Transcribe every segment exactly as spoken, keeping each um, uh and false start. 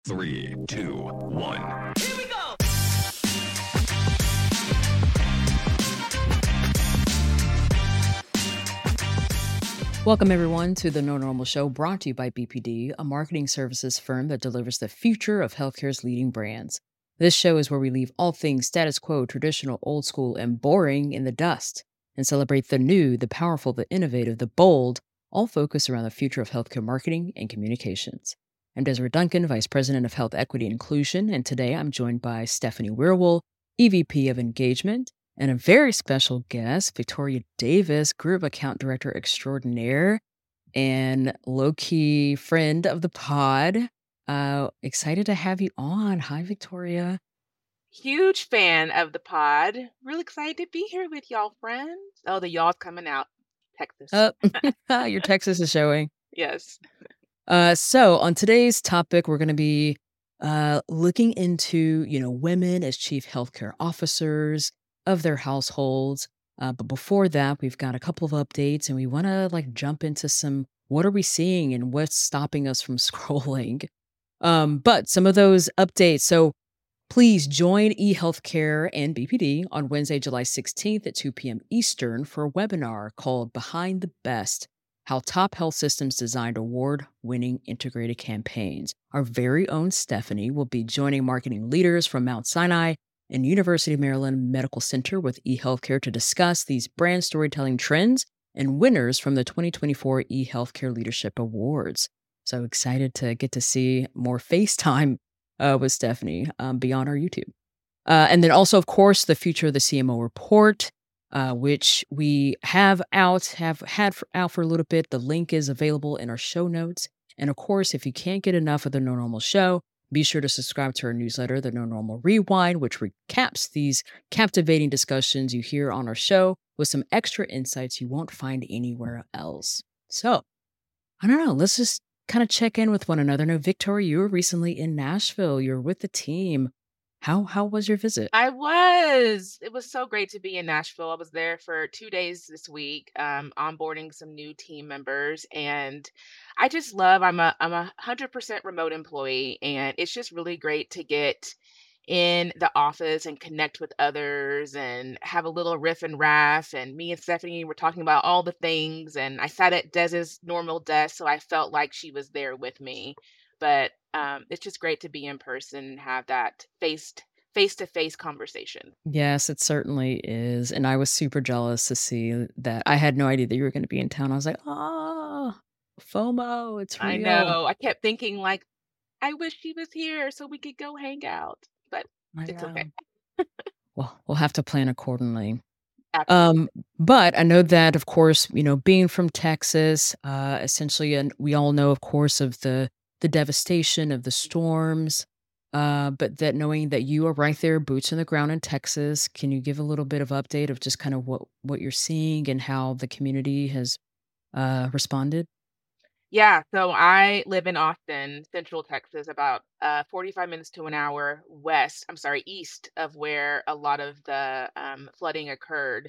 Three, two, one. Here we go! Welcome, everyone, to the No Normal Show, brought to you by B P D, a marketing services firm that delivers the future of healthcare's leading brands. This show is where we leave all things status quo, traditional, old school, and boring in the dust and celebrate the new, the powerful, the innovative, the bold, all focused around the future of healthcare marketing and communications. I'm Desiree Duncan, Vice President of Health Equity and Inclusion, and today I'm joined by Stephanie Weirwool, E V P of Engagement, and a very special guest, Victoria Davis, Group Account Director Extraordinaire and low-key friend of the pod. Uh, excited to have you on. Hi, Victoria. Huge fan of the pod. Really excited to be here with y'all, friends. Oh, the y'all's coming out. Texas. Uh, your Texas is showing. Yes. Uh, so on today's topic, we're going to be uh, looking into, you know, women as chief healthcare officers of their households. Uh, but before that, we've got a couple of updates, and we want to like jump into some what are we seeing and what's stopping us from scrolling. Um, but some of those updates. So please join eHealthcare and B P D on Wednesday, July sixteenth at two p.m. Eastern for a webinar called Behind the Best: How Top Health Systems Designed Award-Winning Integrated Campaigns. Our very own Stephanie will be joining marketing leaders from Mount Sinai and University of Maryland Medical Center with eHealthcare to discuss these brand storytelling trends and winners from the twenty twenty-four eHealthcare Leadership Awards. So excited to get to see more FaceTime uh, with Stephanie um, beyond our YouTube. Uh, and then also, of course, the Future of the C M O report, uh, which we have out, have had for, out for a little bit. The link is available in our show notes. And of course, if you can't get enough of the No Normal Show, be sure to subscribe to our newsletter, The No Normal Rewind, which recaps these captivating discussions you hear on our show with some extra insights you won't find anywhere else. So, I don't know, let's just kind of check in with one another. Now, Victoria, you were recently in Nashville. You were with the team. How how was your visit? I was. It was so great to be in Nashville. I was there for two days this week, um, onboarding some new team members, and I just love. I'm a I'm a hundred percent remote employee, and it's just really great to get in the office and connect with others and have a little riff and raff. And me and Stephanie were talking about all the things, and I sat at Dez's normal desk, so I felt like she was there with me. But um, it's just great to be in person and have that faced face-to-face conversation. Yes, it certainly is. And I was super jealous to see that. I had no idea that you were going to be in town. I was like, oh, FOMO, it's I real. know. I kept thinking like, I wish she was here so we could go hang out, but I it's know. okay. Well, we'll have to plan accordingly. Absolutely. Um, but I know that, of course, you know, being from Texas, uh, essentially, and we all know, of course, of the the devastation of the storms. Uh, but that knowing that you are right there, boots on the ground in Texas, can you give a little bit of update of just kind of what what you're seeing and how the community has uh, responded? Yeah, so I live in Austin, Central Texas, about uh, forty-five minutes to an hour west, I'm sorry, east of where a lot of the um, flooding occurred.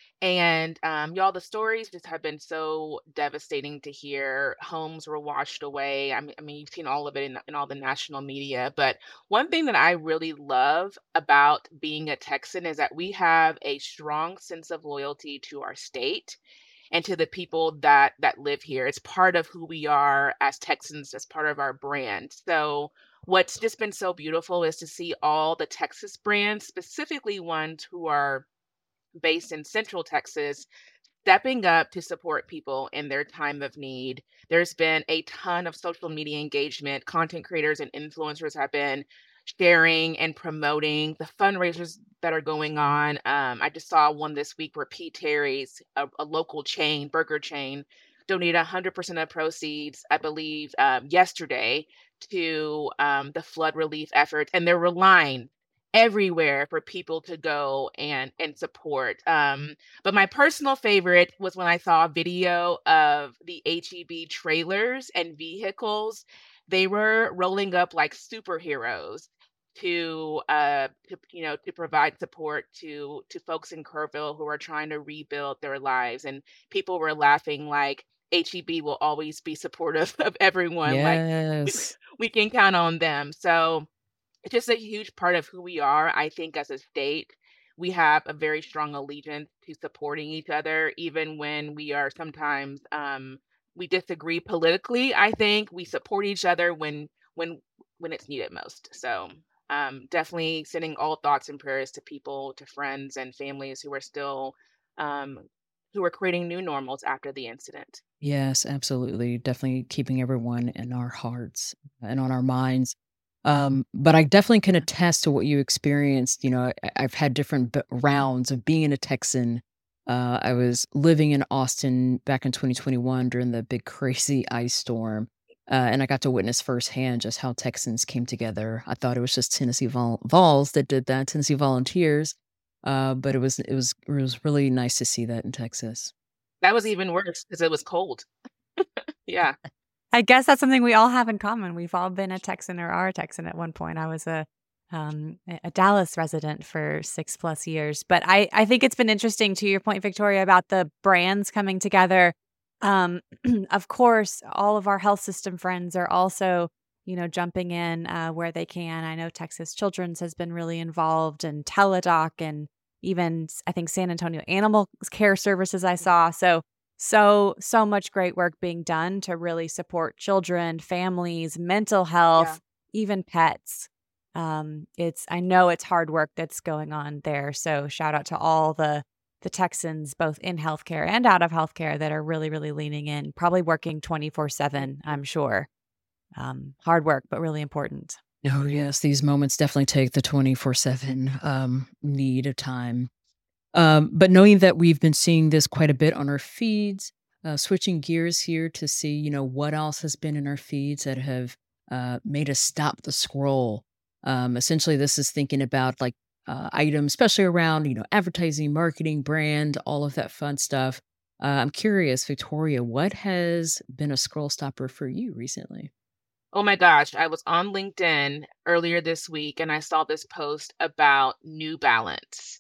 And um, y'all, the stories just have been so devastating to hear. Homes were washed away. I mean, I mean, you've seen all of it in, in all the national media. But one thing that I really love about being a Texan is that we have a strong sense of loyalty to our state and to the people that that live here. It's part of who we are as Texans, as part of our brand. So what's just been so beautiful is to see all the Texas brands, specifically ones who are based in Central Texas, stepping up to support people in their time of need. There's been a ton of social media engagement. Content creators and influencers have been sharing and promoting the fundraisers that are going on. Um, I just saw one this week where P. Terry's, a, a local chain, burger chain, donated one hundred percent of proceeds, I believe, um, yesterday to um, the flood relief efforts. And they're relying everywhere for people to go and and support. Um, but my personal favorite was when I saw a video of the H E B trailers and vehicles. They were rolling up like superheroes to uh to, you know to provide support to to folks in Kerrville who are trying to rebuild their lives. And people were laughing like H E B will always be supportive of everyone. Like we, Yes. we can count on them. So it's just a huge part of who we are. I think as a state, we have a very strong allegiance to supporting each other, even when we are sometimes um, we disagree politically. I think we support each other when when when it's needed most. So um, definitely sending all thoughts and prayers to people, to friends and families who are still um, who are creating new normals after the incident. Yes, absolutely. Definitely keeping everyone in our hearts and on our minds. Um, but I definitely can attest to what you experienced. You know, I, I've had different b- rounds of being a Texan. Uh, I was living in Austin back in twenty twenty-one during the big crazy ice storm. Uh, and I got to witness firsthand just how Texans came together. I thought it was just Tennessee Vol- Vols that did that, Tennessee Volunteers. Uh, but it was it was it was really nice to see that in Texas. That was even worse because it was cold. Yeah. I guess that's something we all have in common. We've all been a Texan or are a Texan at one point. I was a um, a a Dallas resident for six plus years, but I I think it's been interesting to your point, Victoria, about the brands coming together. Um, of course, all of our health system friends are also, you know, jumping in uh, where they can. I know Texas Children's has been really involved, and Teladoc, and even s- I think San Antonio Animal Care Services. I saw so so, so much great work being done to really support children, families, mental Yeah. health, even pets. Um, it's I know it's hard work that's going on there. So shout out to all the the Texans, both in healthcare and out of healthcare, that are really, really leaning in, probably working twenty-four seven, I'm sure. Um, hard work, but really important. Oh, yes, these moments definitely take the twenty-four seven, um, need of time. Um, but knowing that we've been seeing this quite a bit on our feeds, uh, switching gears here to see, you know, what else has been in our feeds that have, uh, made us stop the scroll. Um, essentially, this is thinking about, like, uh, items, especially around, you know, advertising, marketing, brand, all of that fun stuff. Uh, I'm curious, Victoria, what has been a scroll stopper for you recently? Oh my gosh, I was on LinkedIn earlier this week and I saw this post about New Balance.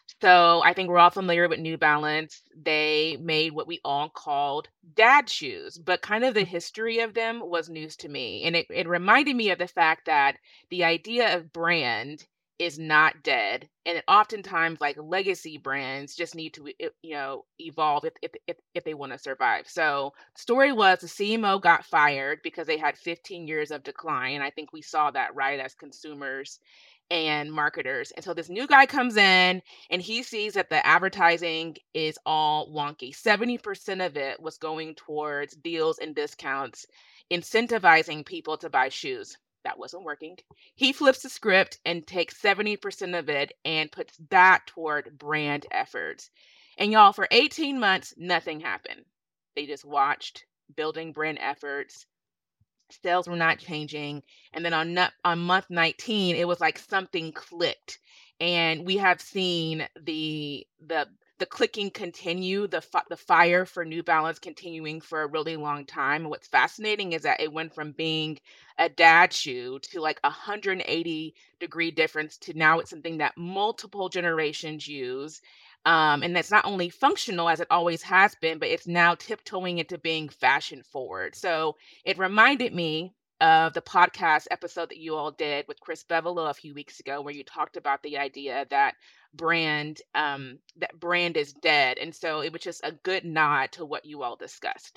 So I think we're all familiar with New Balance. They made what we all called dad shoes, but kind of the history of them was news to me. And it, it reminded me of the fact that the idea of brand is not dead. And it oftentimes, like legacy brands, just need to, e- you know, evolve if if if, if they want to survive. So story was the C M O got fired because they had fifteen years of decline. I think we saw that right as consumers and marketers. And so this new guy comes in and he sees that the advertising is all wonky. seventy percent of it was going towards deals and discounts, incentivizing people to buy shoes. That wasn't working. He flips the script and takes seventy percent of it and puts that toward brand efforts. And y'all, for eighteen months, nothing happened. They just watched building brand efforts. Sales were not changing. And then on nut on month nineteen, it was like something clicked. And we have seen the the the clicking continue, the fi- the fire for New Balance continuing for a really long time. And what's fascinating is that it went from being a dad shoe to like a one hundred eighty degree difference to now it's something that multiple generations use. Um, and that's not only functional as it always has been, but it's now tiptoeing into being fashion forward. So it reminded me of the podcast episode that you all did with Chris Bevelo a few weeks ago, where you talked about the idea that brand um, that brand is dead, and so it was just a good nod to what you all discussed.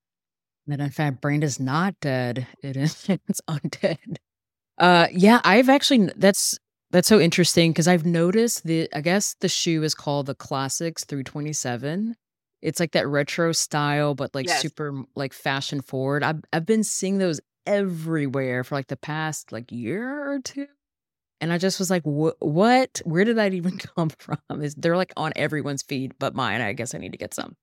That in fact, brand is not dead. It is it's undead. Uh, yeah, I've actually n that's that's so interesting because 'cause I've noticed the I guess the shoe is called the Classics three twenty-seven. It's like that retro style, but, like, Yes. super, m like, fashion forward. I've I've been seeing those everywhere for, like, the past, like, year or two, and I just was like, "Wha what? Where did that even come from?" Is they're, like, on everyone's feed but mine. I guess I need to get some.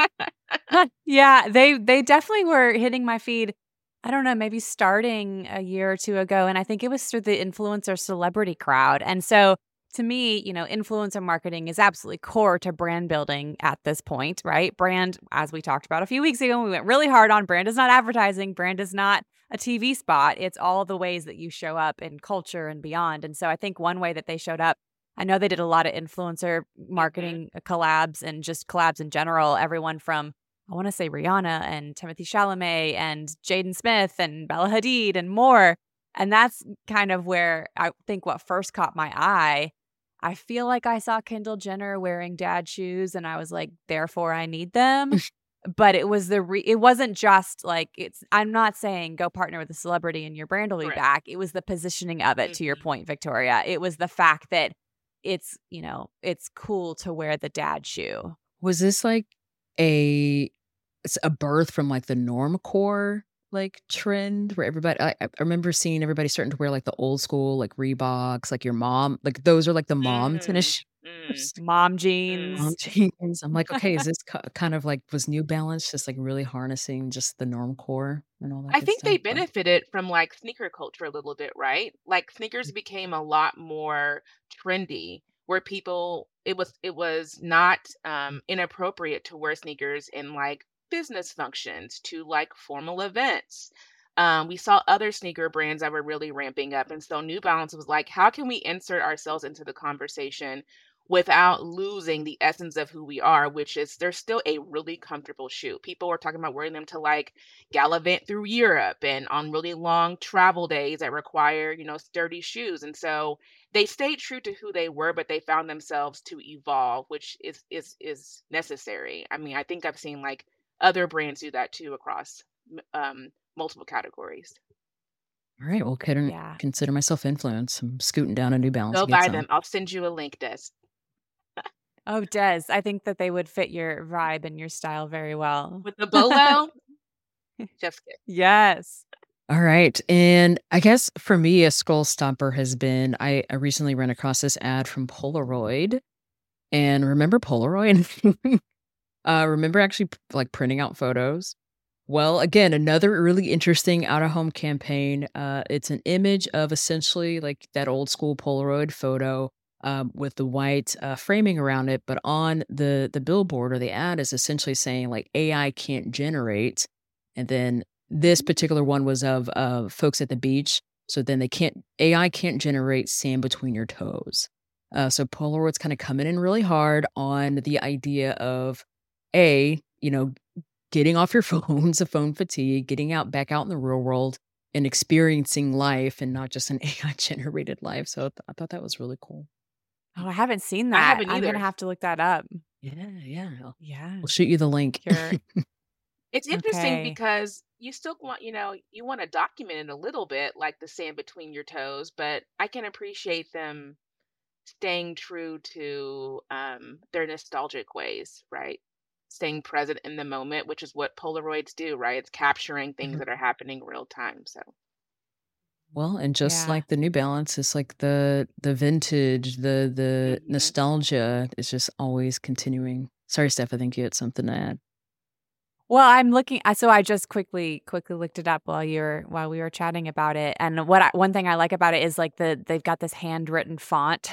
Yeah, they they definitely were hitting my feed. I don't know, maybe starting a year or two ago, and I think it was through the influencer celebrity crowd. And so to me, you know, influencer marketing is absolutely core to brand building at this point, right? Brand, as we talked about a few weeks ago, we went really hard on brand is not advertising, brand is not a T V spot. It's all the ways that you show up in culture and beyond. And so I think one way that they showed up, I know they did a lot of influencer Mhm. marketing uh, collabs and just collabs in general, everyone from I want to say Rihanna and Timothy Chalamet and Jaden Smith and Bella Hadid and more. And that's kind of where I think what first caught my eye. I feel like I saw Kendall Jenner wearing dad shoes and I was like, therefore I need them. But it was the re- it wasn't just like it's I'm not saying go partner with a celebrity and your brand will be Correct. back. It was the positioning of it, to your Mhm. point, Victoria. It was the fact that it's, you know, it's cool to wear the dad shoe. Was this like a it's a birth from like the normcore like trend where everybody I, I remember seeing everybody starting to wear like the old school like Reeboks, like your mom, like those are like the mom tennis Mm, mm, shoes. Mom mm. Mom jeans. jeans. I'm like, okay, is this ki kind of like was New Balance just like really harnessing just the normcore and all that I good think they stuff? But benefited from like sneaker culture a little bit, right? Like sneakers became a lot more trendy where people it was it was not um inappropriate to wear sneakers in like business functions to like formal events. Um, we saw other sneaker brands that were really ramping up. And so New Balance was like, how can we insert ourselves into the conversation without losing the essence of who we are, which is they're still a really comfortable shoe. People are talking about wearing them to like gallivant through Europe and on really long travel days that require, you know, sturdy shoes. And so they stayed true to who they were, but they found themselves to evolve, which is is is necessary. I mean, I think I've seen like other brands do that too across m- um, multiple categories. all right, well, couldn't Yeah. consider myself influenced. I'm scooting down a New Balance Go to get buy some. them. I'll send you a link, Des. Oh, Des, I think that they would fit your vibe and your style very well. With the bolo, just kidding. Yes. All right. And I guess for me, a scroll stopper has been I, I recently ran across this ad from Polaroid. And remember Polaroid? uh, remember actually p- like printing out photos? Well, again, another really interesting out of home campaign. Uh, it's an image of essentially like that old school Polaroid photo um, with the white uh, framing around it. But on the the billboard or the ad is essentially saying like A I can't generate. And then this particular one was of uh, folks at the beach. So then they can't A I can't generate sand between your toes. Uh, so Polaroid's kind of coming in really hard on the idea of a you know getting off your phones, of phone fatigue, getting out back out in the real world and experiencing life and not just an A I generated life. So I th- I thought that was really cool. Oh, I haven't seen I that. haven't I'm gonna either. have to look that up. Yeah, yeah. I'll, Yeah. I'll shoot you the link. Sure. It's interesting Okay. because you still want, you know, you want to document it a little bit, like the sand between your toes, but I can appreciate them staying true to um, their nostalgic ways, right? Staying present in the moment, which is what Polaroids do, right? It's capturing things Mhm. that are happening real time. So, Well, and just Yeah. like the New Balance, it's like the the vintage, the the mhm. nostalgia is just always continuing. Sorry, Steph, I think you had something to add. Well, I'm looking I so I just quickly quickly looked it up while you're while we were chatting about it, and what I one thing I like about it is, like, the they've got this handwritten font.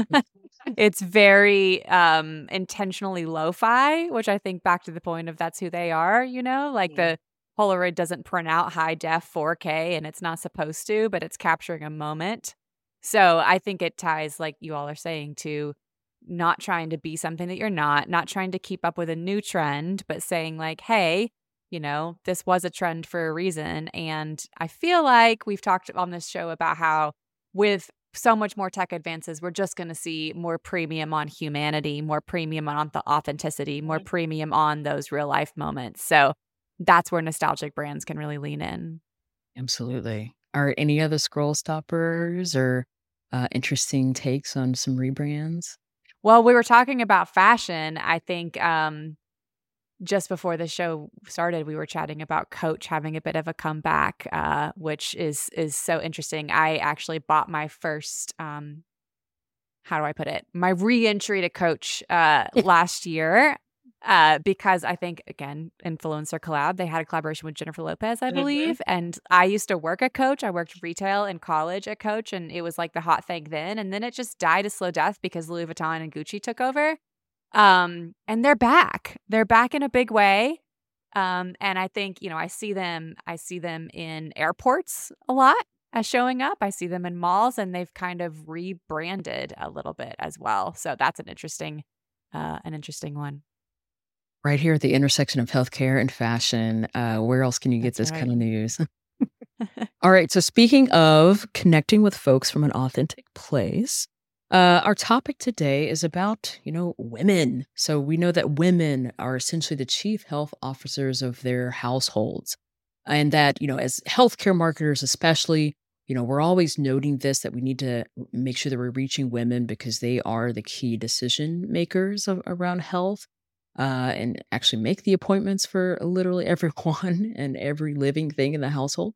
It's very, um, intentionally lo-fi, which I think back to the point of that's who they are, you know? Like, Yeah. the Polaroid doesn't print out high def four K, and it's not supposed to, but it's capturing a moment. So, I think it ties, like you all are saying, to not trying to be something that you're not, not trying to keep up with a new trend, but saying like, "Hey, you know, this was a trend for a reason." And I feel like we've talked on this show about how with so much more tech advances, we're just going to see more premium on humanity, more premium on the authenticity, more Mhm. premium on those real life moments. So that's where nostalgic brands can really lean in. Absolutely. Are any other scroll stoppers or uh, interesting takes on some rebrands? Well, we were talking about fashion. I think um just before the show started, we were chatting about Coach having a bit of a comeback, uh, which is is so interesting. I actually bought my first, um, how do I put it? My re-entry to Coach uh, last year uh, because I think again, influencer collab. They had a collaboration with Jennifer Lopez, I Mhm. believe, and I used to work at Coach. I worked retail in college at Coach, and it was like the hot thing then. And then it just died a slow death because Louis Vuitton and Gucci took over. Um, and they're back. They're back in a big way. Um, and I think, you know, I see them I see them in airports a lot as showing up. I see them in malls and they've kind of rebranded a little bit as well. So that's an interesting uh an interesting one. Right here at the intersection of healthcare and fashion. Uh, where else can you get That's this right. kind of news? All right. So, speaking of connecting with folks from an authentic place, uh, our topic today is about, you know, women. So, we know that women are essentially the chief health officers of their households. And that, you know, as healthcare marketers, especially, you know, we're always noting this that we need to make sure that we're reaching women because they are the key decision makers of, around health uh, and actually make the appointments for literally everyone and every living thing in the household.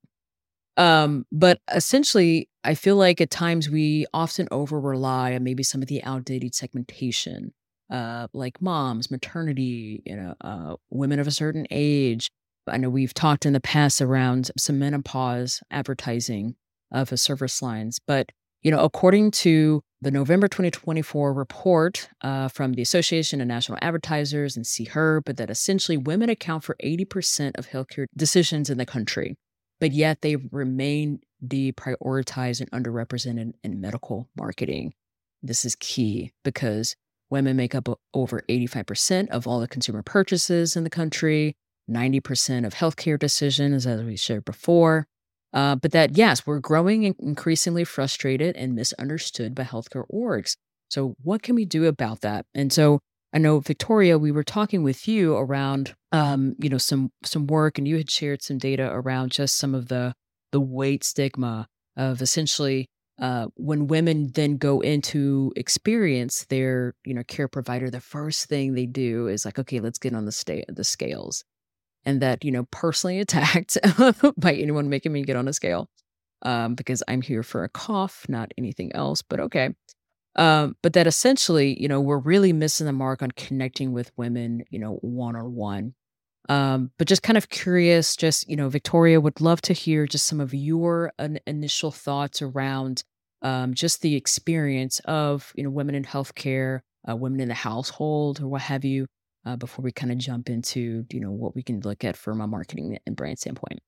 Um, but essentially, I feel like at times we often over rely on maybe some of the outdated segmentation, uh, like moms, maternity, you know, uh, women of a certain age. I know we've talked in the past around some menopause advertising of a service lines, but you know, according to the November twenty twenty-four report uh, from the Association of National Advertisers and C H but that essentially women account for eighty percent of healthcare decisions in the country, but yet they remain deprioritized and underrepresented in medical marketing. This is key because women make up o- over eighty-five percent of all the consumer purchases in the country, ninety percent of healthcare decisions, as we shared before. Uh, but that, yes, we're growing and increasingly frustrated and misunderstood by healthcare orgs. So, what can we do about that? And so, I know Victoria, we were talking with you around, um, you know, some some work, and you had shared some data around just some of the the weight stigma of essentially uh, when women then go into experience their, you know, care provider, the first thing they do is like, okay, let's get on the sta- the scales, and that you know, personally attacked by anyone making me get on a scale, um, because I'm here for a cough, not anything else. But okay. Um, but that essentially, you know, we're really missing the mark on connecting with women, you know, one on one. Um, but just kind of curious, just, you know, Victoria would love to hear just some of your in- initial thoughts around um, just the experience of, you know, women in healthcare, uh, women in the household, or what have you, uh, before we kind of jump into, you know, what we can look at from a marketing and brand standpoint.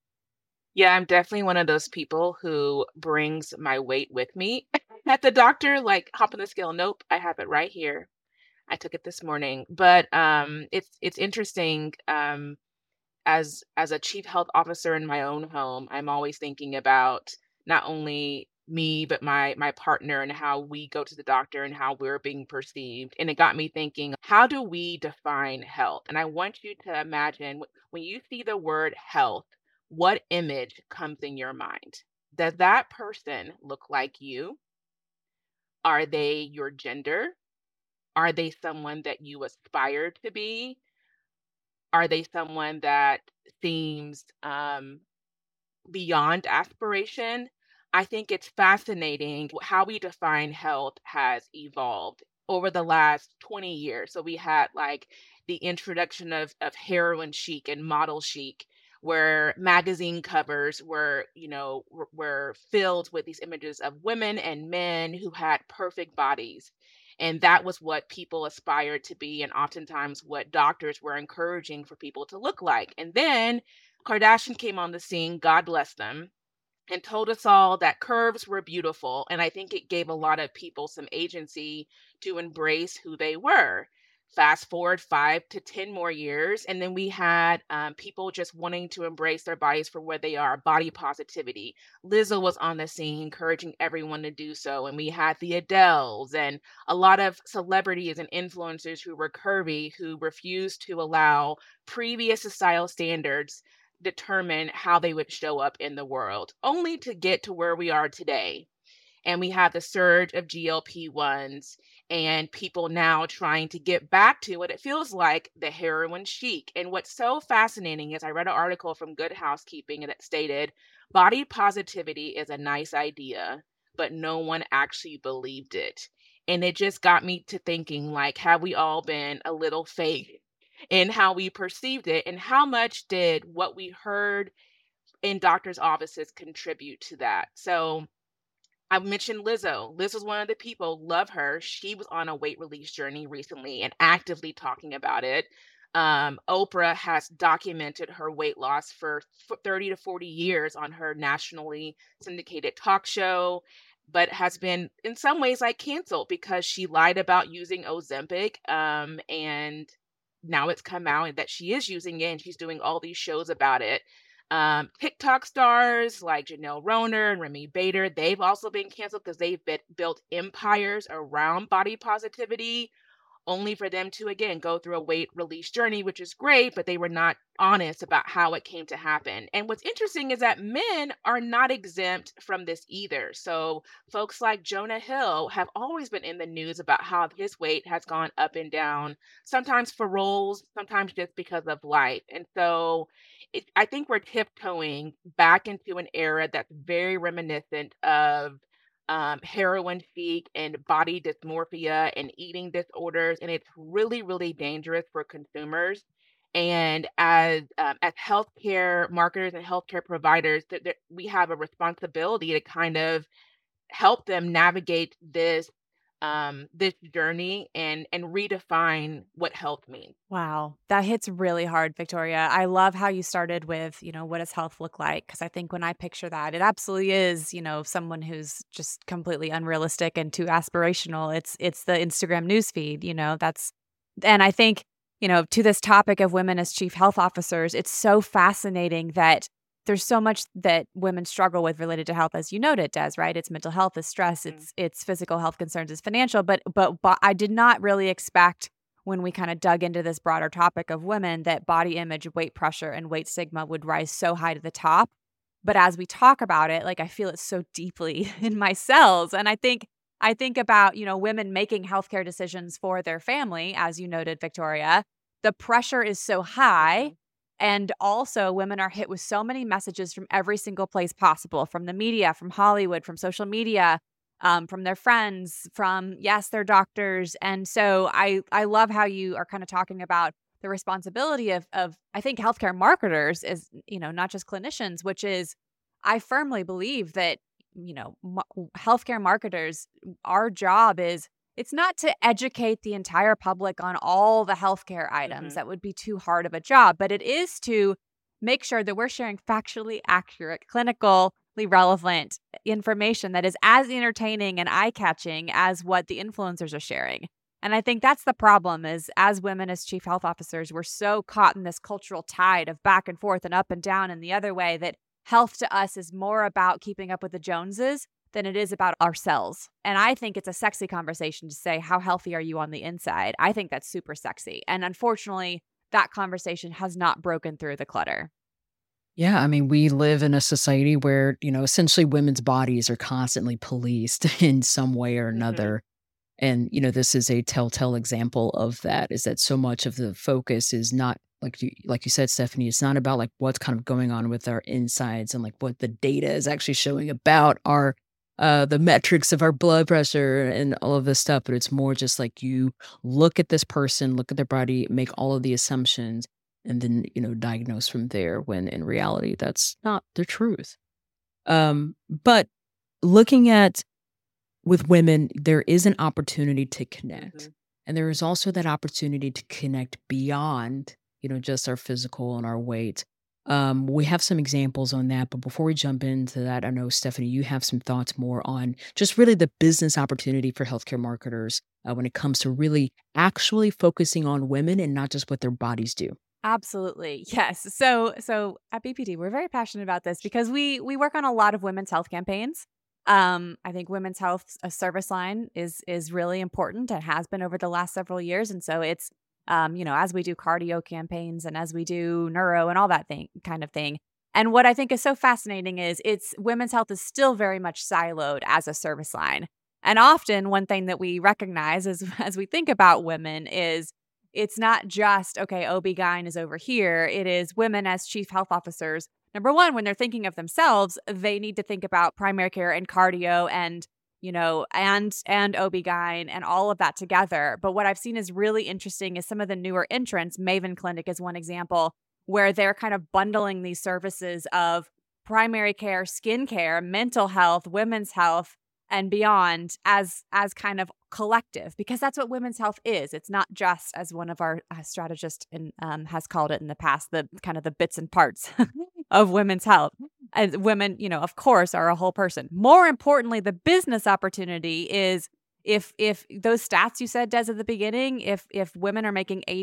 Yeah, I'm definitely one of those people who brings my weight with me at the doctor, like hop on the scale. Nope, I have it right here. I took it this morning. But um it's it's interesting. Um as as a chief health officer in my own home, I'm always thinking about not only me but my my partner and how we go to the doctor and how we're being perceived. And it got me thinking, how do we define health? And I want you to imagine wh- when you see the word health, what image comes in your mind? Does that person look like you? Are they your gender? Are they someone that you aspire to be? Are they someone that seems um beyond aspiration? I think it's fascinating how we define health has evolved over the last twenty years. So we had like the introduction of of heroin chic and model chic, where magazine covers were, you know, were, were filled with these images of women and men who had perfect bodies. And that was what people aspired to be, and oftentimes what doctors were encouraging for people to look like. And then Kardashian came on the scene, God bless them, and told us all that curves were beautiful. And I think it gave a lot of people some agency to embrace who they were. Fast forward five to ten more years, and then we had um, people just wanting to embrace their bodies for where they are, body positivity. Lizzo was on the scene, encouraging everyone to do so. And we had the Adeles and a lot of celebrities and influencers who were curvy, who refused to allow previous societal standards determine how they would show up in the world, only to get to where we are today. And we have the surge of G L P ones and people now trying to get back to what it feels like the heroin chic. And what's so fascinating is I read an article from Good Housekeeping that stated body positivity is a nice idea, but no one actually believed it. And it just got me to thinking, like, have we all been a little fake in how we perceived it? And how much did what we heard in doctors' offices contribute to that? So I mentioned Lizzo. Lizzo's one of the people, love her. She was on a weight release journey recently and actively talking about it. Um, Oprah has documented her weight loss for f- thirty to forty years on her nationally syndicated talk show, but has been in some ways like canceled because she lied about using Ozempic. Um, and now it's come out and that she is using it and she's doing all these shows about it. Um, TikTok stars like Janelle Roner and Remy Bader, they've also been canceled because they've been, built empires around body positivity, only for them to again go through a weight release journey, which is great, but they were not honest about how it came to happen. And what's interesting is that men are not exempt from this either. So folks like Jonah Hill have always been in the news about how his weight has gone up and down, sometimes for roles, sometimes just because of life. And so it, I think we're tiptoeing back into an era that's very reminiscent of um, heroin chic and body dysmorphia and eating disorders, and it's really, really dangerous for consumers. And as um, as healthcare marketers and healthcare providers, that that we have a responsibility to kind of help them navigate this um, this journey and and redefine what health means. Wow, that hits really hard, Victoria. I love how you started with, you know, what does health look like? Because I think when I picture that, it absolutely is, you know, someone who's just completely unrealistic and too aspirational. It's it's the Instagram newsfeed, you know, that's, and I think, you know, to this topic of women as chief health officers, it's so fascinating that there's so much that women struggle with related to health, as you noted, Des, right? It's mental health, it's stress, Mm. it's it's physical health concerns, it's financial. But but, but I did not really expect when we kind of dug into this broader topic of women that body image, weight pressure, and weight stigma would rise so high to the top. But as we talk about it, like I feel it so deeply in my cells. And I think I think about, you know, women making healthcare decisions for their family, as you noted, Victoria. The pressure is so high. Mhm. And also, women are hit with so many messages from every single place possible, from the media, from Hollywood, from social media, um, from their friends, from, yes, their doctors. And so I, I love how you are kind of talking about the responsibility of, of, I think, healthcare marketers is, you know, not just clinicians, which is, I firmly believe that, you know, m- healthcare marketers, our job is, it's not to educate the entire public on all the healthcare items. Mhm. That would be too hard of a job, but it is to make sure that we're sharing factually accurate, clinically relevant information that is as entertaining and eye-catching as what the influencers are sharing. And I think that's the problem is as women, as chief health officers, we're so caught in this cultural tide of back and forth and up and down and the other way that health to us is more about keeping up with the Joneses than it is about ourselves. And I think it's a sexy conversation to say, how healthy are you on the inside? I think that's super sexy. And unfortunately, that conversation has not broken through the clutter. Yeah, I mean, we live in a society where, you know, essentially women's bodies are constantly policed in some way or Mhm. another. And, you know, this is a telltale example of that, is that so much of the focus is not like you like you said, Stephanie, it's not about like what's kind of going on with our insides and like what the data is actually showing about our uh the metrics of our blood pressure and all of this stuff, but it's more just like you look at this person, look at their body, make all of the assumptions, and then, you know, diagnose from there when in reality that's not the truth. Um, but looking at with women, there is an opportunity to connect. Mhm. And there is also that opportunity to connect beyond, you know, just our physical and our weight. Um, we have some examples on that, but before we jump into that, I know Stephanie, you have some thoughts more on just really the business opportunity for healthcare marketers uh, when it comes to really actually focusing on women and not just what their bodies do. Absolutely. Yes. So so at B P D, we're very passionate about this because we we work on a lot of women's health campaigns. Um, I think women's health a service line is is really important and has been over the last several years. And so it's um, you know, as we do cardio campaigns and as we do neuro and all that thing kind of thing. And what I think is so fascinating is it's women's health is still very much siloed as a service line. And often one thing that we recognize as as we think about women is it's not just, okay, O B G Y N is over here. It is women as chief health officers. Number one, when they're thinking of themselves, they need to think about primary care and cardio and, you know, and and O B G Y N and all of that together. But what I've seen is really interesting is some of the newer entrants. Maven Clinic is one example where they're kind of bundling these services of primary care, skin care, mental health, women's health, and beyond as as kind of collective, because that's what women's health is. It's not just, as one of our uh, strategists in, um, has called it in the past, the kind of the bits and parts of women's health. And women, you know, of course, are a whole person. More importantly, the business opportunity is if if those stats you said, Des, at the beginning, if if women are making eighty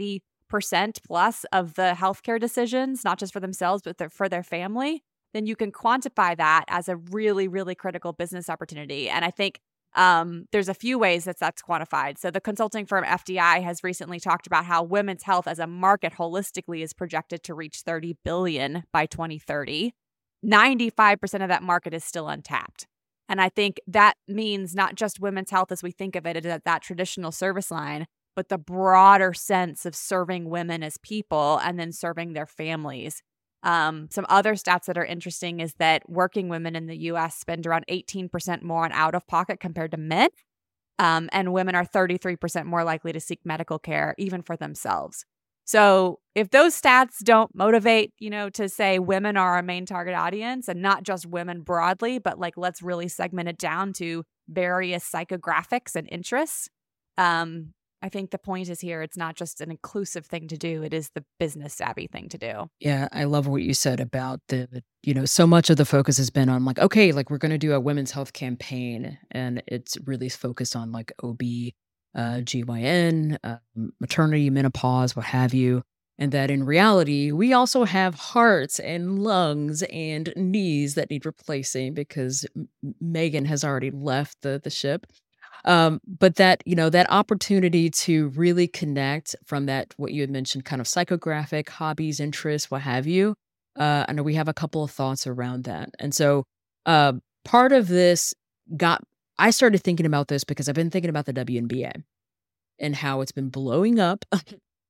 percent plus of the healthcare decisions, not just for themselves, but their, for their family, then you can quantify that as a really, really critical business opportunity. And I think um, there's a few ways that that's quantified. So the consulting firm F D I has recently talked about how women's health as a market holistically is projected to reach thirty billion dollars by twenty thirty. ninety-five percent of that market is still untapped. And I think that means not just women's health as we think of it as that traditional service line, but the broader sense of serving women as people and then serving their families. Um, some other stats that are interesting is that working women in the U S spend around eighteen percent more on out-of-pocket compared to men, um, and women are thirty-three percent more likely to seek medical care, even for themselves. So if those stats don't motivate, you know, to say women are our main target audience and not just women broadly, but like let's really segment it down to various psychographics and interests, um, I think the point is here, it's not just an inclusive thing to do. It is the business savvy thing to do. Yeah, I love what you said about the, you know, so much of the focus has been on like, okay, like we're going to do a women's health campaign, and it's really focused on like O B, uh, G Y N, uh, maternity, menopause, what have you. And that in reality, we also have hearts and lungs and knees that need replacing because M- Megan has already left the, the ship. Um, but that, you know, that opportunity to really connect from that, what you had mentioned, kind of psychographic hobbies, interests, what have you. Uh, I know we have a couple of thoughts around that. And so uh, part of this got, I started thinking about this because I've been thinking about the W N B A and how it's been blowing up. uh,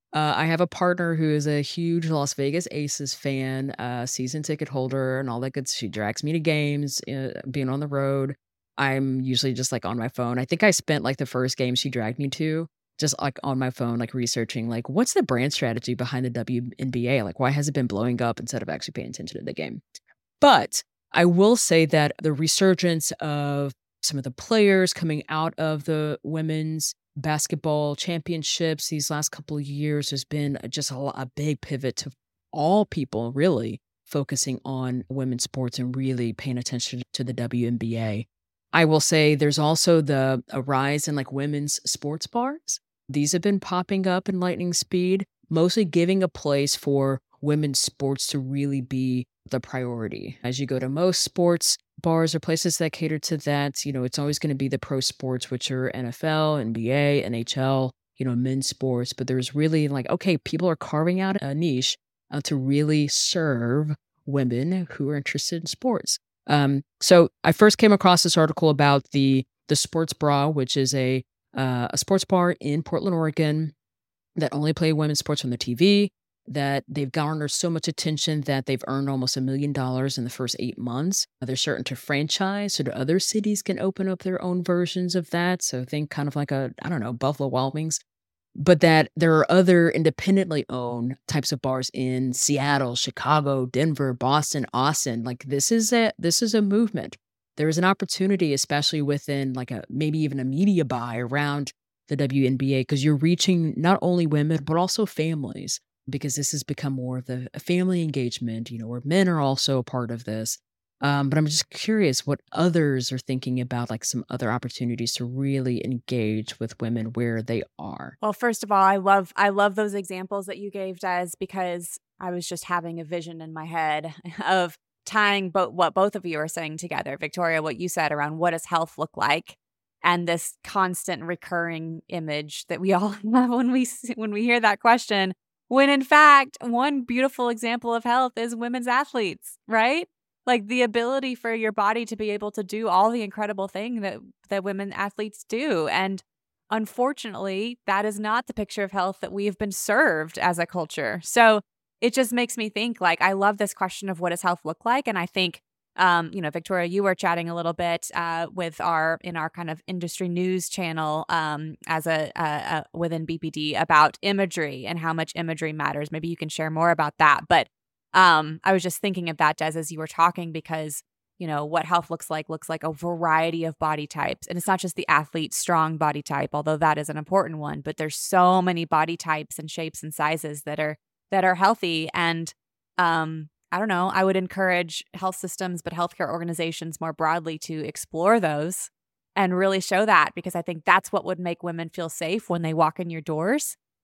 I have a partner who is a huge Las Vegas Aces fan, uh, season ticket holder and all that good. She drags me to games, uh, being on the road. I'm usually just like on my phone. I think I spent like the first game she dragged me to just like on my phone, like researching like what's the brand strategy behind the W N B A? Like why has it been blowing up instead of actually paying attention to the game? But I will say that the resurgence of some of the players coming out of the women's basketball championships these last couple of years has been just a, a big pivot to all people really focusing on women's sports and really paying attention to the W N B A. I will say there's also the a rise in like women's sports bars. These have been popping up in lightning speed, mostly giving a place for women's sports to really be the priority. As you go to most sports bars or places that cater to that, you know, it's always going to be the pro sports, which are N F L, N B A, N H L, you know, men's sports. But there's really like, okay, people are carving out a niche uh, to really serve women who are interested in sports. Um, so I first came across this article about the the Sports Bra, which is a uh, a sports bar in Portland, Oregon, that only play women's sports on the T V. That they've garnered so much attention that they've earned almost a million dollars in the first eight months. They're certain to franchise so that other cities can open up their own versions of that. So think kind of like a I don't know Buffalo Wild Wings. But that there are other independently owned types of bars in Seattle, Chicago, Denver, Boston, Austin. Like this is a this is a movement. There is an opportunity, especially within like a maybe even a media buy around the W N B A, because you're reaching not only women but also families, because this has become more of the a family engagement, you know, where men are also a part of this. Um, but I'm just curious what others are thinking about, like some other opportunities to really engage with women where they are. Well, first of all, I love I love those examples that you gave, Des, because I was just having a vision in my head of tying bo- what both of you are saying together. Victoria, what you said around what does health look like, and this constant recurring image that we all have when we when we hear that question. When in fact, one beautiful example of health is women's athletes, right? Like the ability for your body to be able to do all the incredible thing that, that women athletes do. And unfortunately, that is not the picture of health that we have been served as a culture. So it just makes me think like, I love this question of what does health look like? And I think, um, you know, Victoria, you were chatting a little bit uh, with our, in our kind of industry news channel um, as a, a, a within B P D about imagery and how much imagery matters. Maybe you can share more about that. But Um, I was just thinking of that, Des, as you were talking, because, you know, what health looks like looks like a variety of body types. And it's not just the athlete strong body type, although that is an important one, but there's so many body types and shapes and sizes that are that are healthy. And um, I don't know, I would encourage health systems, but healthcare organizations more broadly to explore those and really show that, because I think that's what would make women feel safe when they walk in your doors.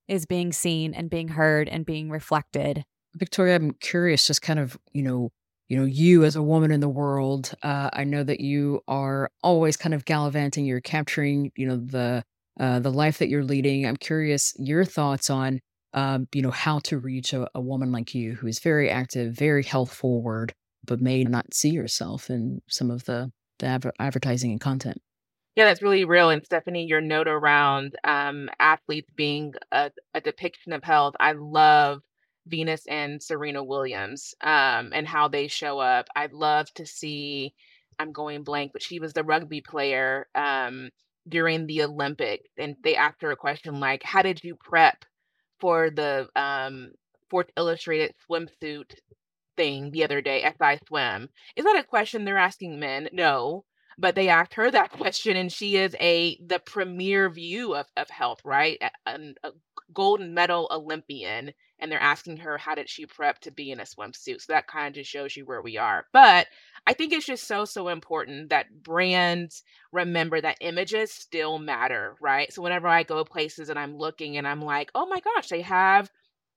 is being seen and being heard and being reflected. Victoria, I'm curious, just kind of, you know, you know, you as a woman in the world, uh, I know that you are always kind of gallivanting, you're capturing, you know, the uh, the life that you're leading. I'm curious your thoughts on, um, you know, how to reach a, a woman like you who is very active, very health forward, but may not see yourself in some of the the adver- advertising and content. Yeah, that's really real. And Stephanie, your note around um, athletes being a, a depiction of health, I love Venus and Serena Williams um, and how they show up. I'd love to see, I'm going blank, but she was the rugby player um, during the Olympics. And they asked her a question like, how did you prep for the um, Sports Illustrated swimsuit thing the other day, S I Swim? Is that a question they're asking men? No. But they asked her that question, and she is a the premier view of, of health, right? A, an- a golden medal Olympian, and they're asking her how did she prep to be in a swimsuit. So that kind of just shows you where we are. But I think it's just so so important that brands remember that images still matter, right? So whenever I go places and I'm looking and I'm like, oh my gosh, they have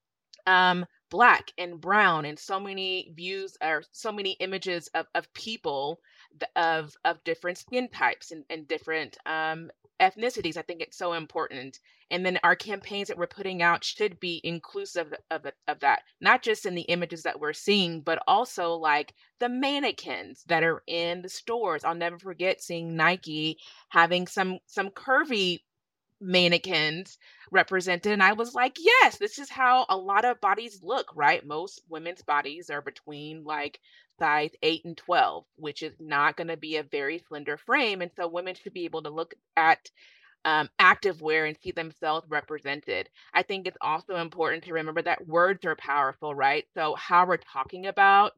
um black and brown and so many views or so many images of, of people th- of of different skin types and, and different um ethnicities. I think it's so important, and then our campaigns that we're putting out should be inclusive of, it- of that, not just in the images that we're seeing, but also like the mannequins that are in the stores. I'll never forget seeing Nike having some some curvy mannequins represented, and I was like, yes, this is how a lot of bodies look, right? Most women's bodies are between like size eight and twelve, which is not going to be a very slender frame, and so women should be able to look at um, active wear and see themselves represented. I think it's also important to remember that words are powerful, right? So how we're talking about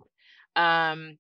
um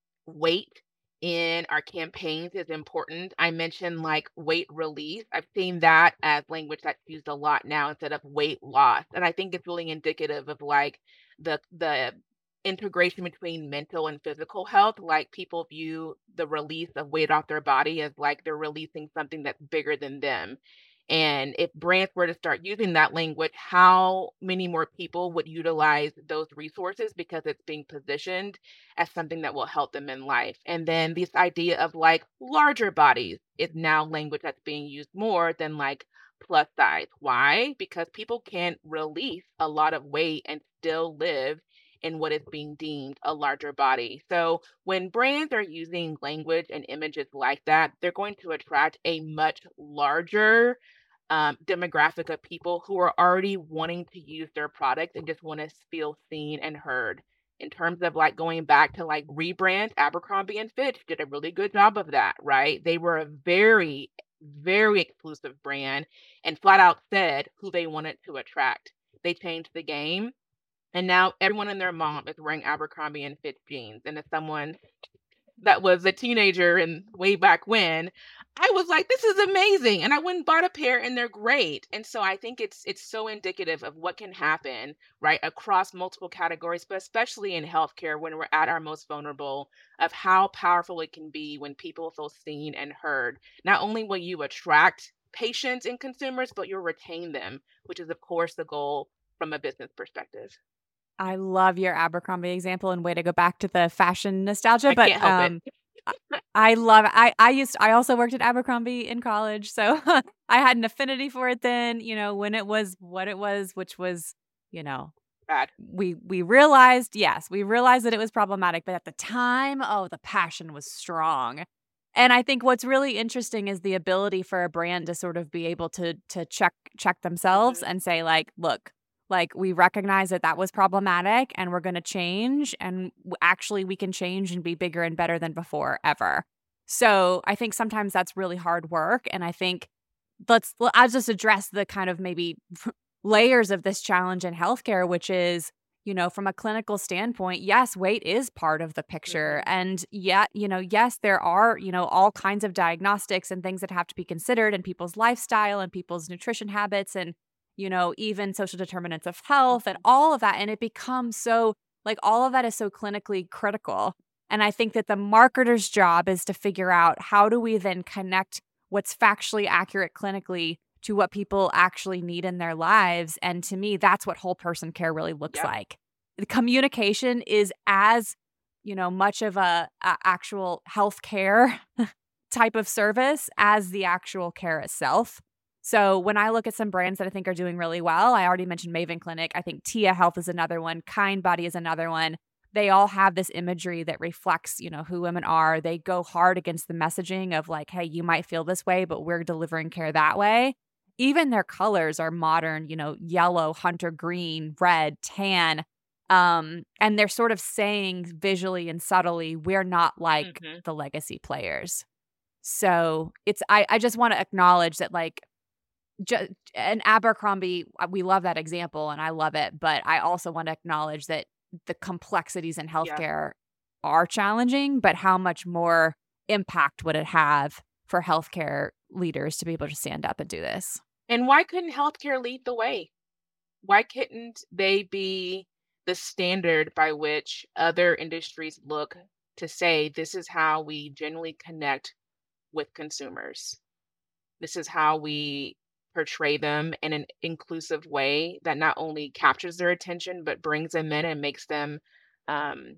weight in our campaigns is important. I mentioned like weight release. I've seen that as language that's used a lot now instead of weight loss. And I think it's really indicative of like the the integration between mental and physical health. Like people view the release of weight off their body as like they're releasing something that's bigger than them. And if brands were to start using that language, how many more people would utilize those resources because it's being positioned as something that will help them in life? And then this idea of like larger bodies is now language that's being used more than like plus size. Why? Because people can release a lot of weight and still live in what is being deemed a larger body. So when brands are using language and images like that, they're going to attract a much larger um, demographic of people who are already wanting to use their product and just want to feel seen and heard. In terms of like going back to like rebrand, Abercrombie and Fitch did a really good job of that, right? They were a very, very exclusive brand and flat out said who they wanted to attract. They changed the game, and now everyone and their mom is wearing Abercrombie and Fitch jeans. And as someone that was a teenager and way back when, I was like, this is amazing. And I went and bought a pair and they're great. And so I think it's it's so indicative of what can happen, right, across multiple categories, but especially in healthcare when we're at our most vulnerable, of how powerful it can be when people feel seen and heard. Not only will you attract patients and consumers, but you'll retain them, which is of course the goal from a business perspective. I love your Abercrombie example and way to go back to the fashion nostalgia. I But can't help it. um, I I love I I used I also worked at Abercrombie in college, so I had an affinity for it then. You know, when it was what it was, which was, you know, Bad. we we realized yes, we realized that it was problematic, but at the time, oh, the passion was strong. And I think what's really interesting is the ability for a brand to sort of be able to to check check themselves Mhm. and say like, look, like we recognize that that was problematic and we're going to change and w- actually we can change and be bigger and better than before ever. So, I think sometimes that's really hard work, and I think let's l- I'll just address the kind of maybe layers of this challenge in healthcare, which is, you know, from a clinical standpoint, yes, weight is part of the picture. Mhm. And yet, you know, yes, there are, you know, all kinds of diagnostics and things that have to be considered in people's lifestyle and people's nutrition habits and, you know, even social determinants of health and Mhm. all of that. And it becomes so, like, all of that is so clinically critical. And I think that the marketer's job is to figure out how do we then connect what's factually accurate clinically to what people actually need in their lives. And to me, that's what whole person care really looks Yep. like. The communication is as, you know, much of a, a actual healthcare type of service as the actual care itself. So when I look at some brands that I think are doing really well, I already mentioned Maven Clinic. I think Tia Health is another one. Kindbody is another one. They all have this imagery that reflects, you know, who women are. They go hard against the messaging of like, hey, you might feel this way, but we're delivering care that way. Even their colors are modern, you know, yellow, hunter green, red, tan. Um, and they're sort of saying visually and subtly, we're not like Mhm. the legacy players. So it's, I, I just want to acknowledge that like, ju- and Abercrombie, uh, we love that example and I love it. But I also want to acknowledge that the complexities in Yeah. healthcare are challenging, but how much more impact would it have for healthcare leaders to be able to stand up and do this? And why couldn't healthcare lead the way? Why couldn't they be the standard by which other industries look to say, this is how we generally connect with consumers? This is how we portray them in an inclusive way that not only captures their attention, but brings them in and makes them, um,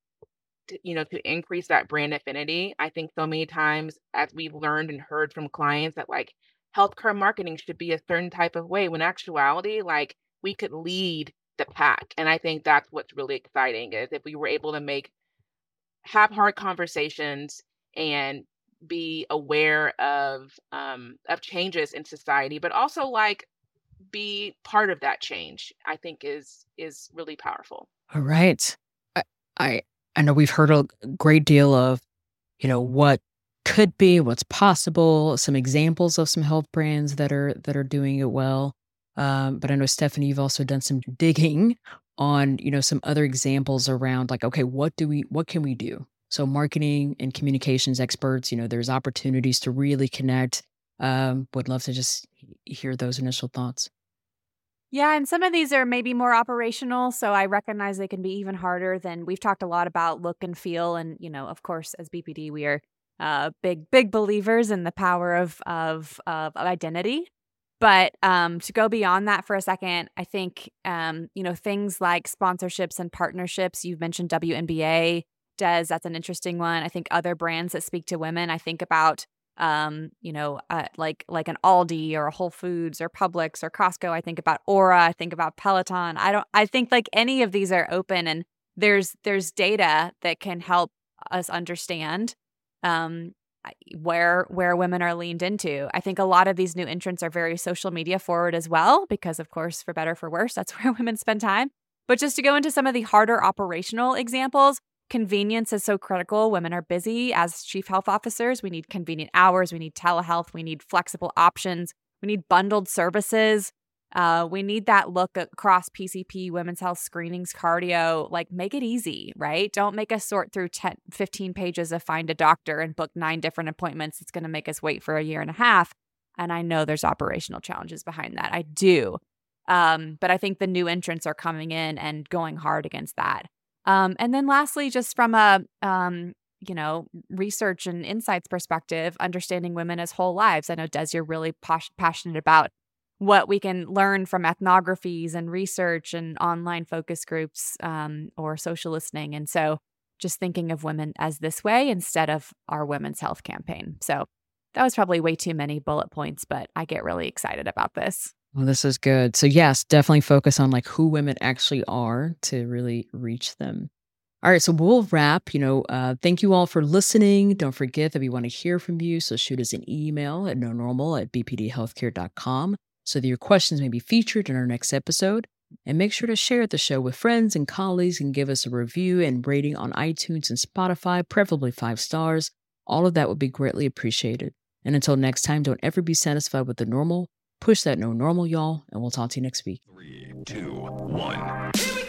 to, you know, to increase that brand affinity. I think so many times, as we've learned and heard from clients, that like healthcare marketing should be a certain type of way, when actuality, like we could lead the pack. And I think that's what's really exciting is if we were able to make have hard conversations and be aware of um of changes in society, but also like be part of that change, I think is is really powerful. All right. I, I I know we've heard a great deal of, you know, what could be, what's possible, some examples of some health brands that are that are doing it well. Um, but I know Stephanie, you've also done some digging on, you know, some other examples around like, okay, what do we what can we do? So marketing and communications experts, you know, there's opportunities to really connect. Um, would love to just he- hear those initial thoughts. Yeah, and some of these are maybe more operational, so I recognize they can be even harder than we've talked a lot about look and feel, and you know, of course, as B P D, we are uh, big big believers in the power of of of, of identity. But um, to go beyond that for a second, I think um, you know things like sponsorships and partnerships. You've mentioned W N B A, Des. That's an interesting one. I think other brands that speak to women. I think about um, you know, uh, like like an Aldi or a Whole Foods or Publix or Costco. I think about Aura. I think about Peloton. I don't. I think like any of these are open, and there's there's data that can help us understand um, I- where where women are leaned into. I think a lot of these new entrants are very social media forward as well, because of course, for better or for worse, that's where women spend time. But just to go into some of the harder operational examples, convenience is so critical. Women are busy as chief health officers. We need convenient hours. We need telehealth. We need flexible options. We need bundled services. Uh, we need that look across P C P, women's health screenings, cardio. Like, make it easy, right? Don't make us sort through ten, fifteen pages of find a doctor and book nine different appointments. It's going to make us wait for a year and a half. And I know there's operational challenges behind that. I do. Um, but I think the new entrants are coming in and going hard against that. Um, and then lastly, just from a, um, you know, research and insights perspective, understanding women as whole lives. I know, Des, you're really pas- passionate about what we can learn from ethnographies and research and online focus groups um, or social listening. And so just thinking of women as this way instead of our women's health campaign. So that was probably way too many bullet points, but I get really excited about this. Well, this is good. So yes, definitely focus on like who women actually are to really reach them. All right, so we'll wrap. You know, uh, thank you all for listening. Don't forget that we want to hear from you. So shoot us an email at no normal at b p d healthcare dot com so that your questions may be featured in our next episode. And make sure to share the show with friends and colleagues and give us a review and rating on iTunes and Spotify, preferably five stars. All of that would be greatly appreciated. And until next time, don't ever be satisfied with the normal. Push that no normal, y'all, and we'll talk to you next week. Three, two, one.